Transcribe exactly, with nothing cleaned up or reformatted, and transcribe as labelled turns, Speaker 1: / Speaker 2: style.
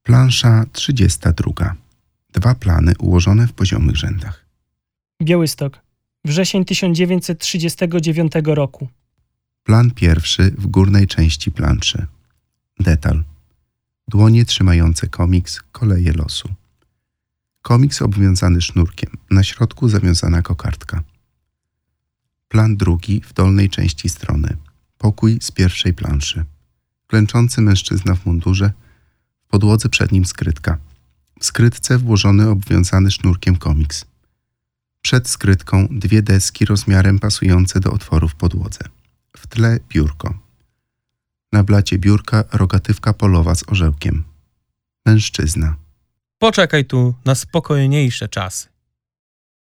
Speaker 1: Plansza trzydziesta druga. Dwa plany ułożone w poziomych rzędach.
Speaker 2: Białystok. Wrzesień tysiąc dziewięćset trzydziestego dziewiątego roku.
Speaker 1: Plan pierwszy w górnej części planszy. Detal. Dłonie trzymające komiks, koleje losu. Komiks obwiązany sznurkiem, na środku zawiązana kokardka. Plan drugi w dolnej części strony. Pokój z pierwszej planszy. Klęczący mężczyzna w mundurze, w podłodze przed nim skrytka. W skrytce włożony obwiązany sznurkiem komiks. Przed skrytką dwie deski rozmiarem pasujące do otworu w podłodze. W tle biurko. Na blacie biurka rogatywka polowa z orzełkiem. Mężczyzna.
Speaker 3: Poczekaj tu na spokojniejsze czasy.